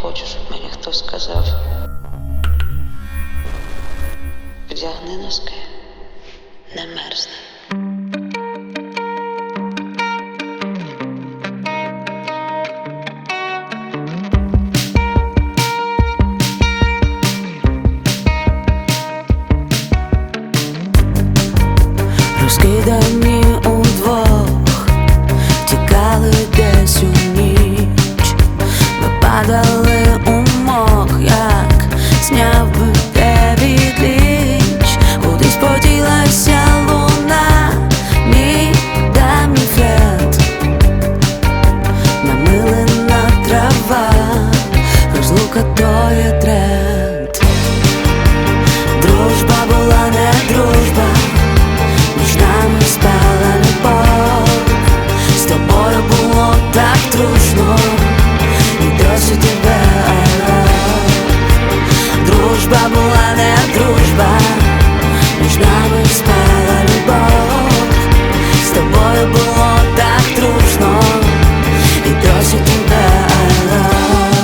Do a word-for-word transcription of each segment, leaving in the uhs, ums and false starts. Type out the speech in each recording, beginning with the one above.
хочу, щоб мені хтось сказав: вдягни носки, не мерзни. Розкидані удвох, тікали десь у ніч. Ми падали у мох, як зняв би Девід Лінч. Кудись поділася луна, мій давній френд. Намилена трава, розлука то є тренд. Дружба була не дружба, між нами спала любов. З тобою було так трушно, і досі тебе I love. Дружба була не дружба, між нами спала любов. З тобою було так трушно, і досі тебе I love.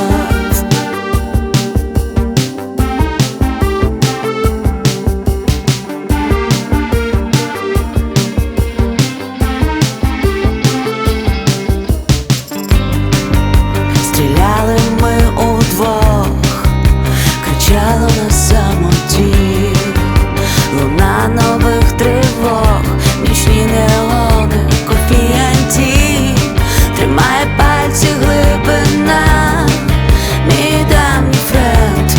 Стріляли ми удвох, кричало на самоті. Луна нових тривог, нічні неони, кофіянті. Тримає пальці глибина, мій давній френд.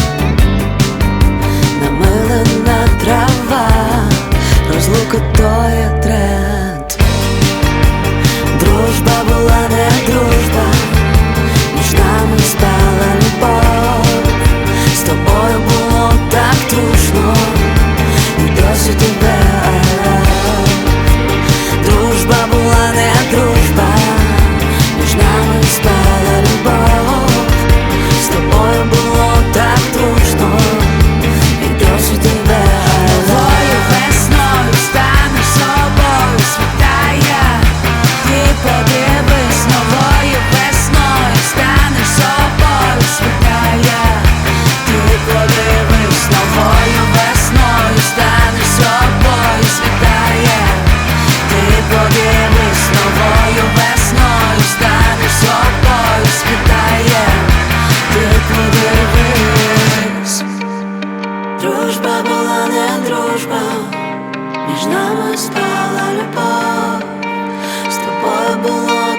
Намилена трава, розлука то є тренд. Дружба була не дружба, між нами спала любов. З тобою було так трушно, і досі тебе I love. Дружба була не дружба, між нами спала любов. З тобою було так трушно, і досі тебе I love. Новою весною станеш собою, світає. Ти подивись, новою весною станеш собою, світає. Ти подивись, новою весною станеш собою, світає. Ти подивись, новою весною станеш собою, світає. Ти подивись. Дружба була не дружба, між нами спала любов. З тобою було